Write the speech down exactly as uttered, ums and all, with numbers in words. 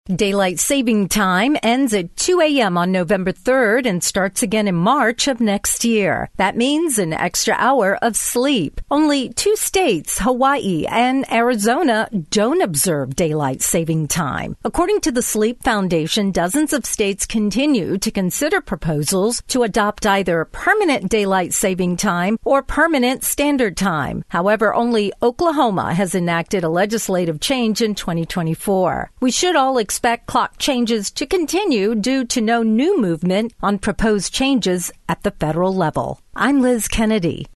Daylight saving time ends at two a.m. on November third and starts again in March of next year. That means an extra hour of sleep. Only two states, Hawaii and Arizona, don't observe daylight saving time. According to the Sleep Foundation, dozens of states continue to consider proposals to adopt either permanent daylight saving time or permanent standard time. However, only Oklahoma has enacted a legislative change in twenty twenty-four. We should all expect clock changes to continue due to no new movement on proposed changes at the federal level. I'm Liz Kennedy.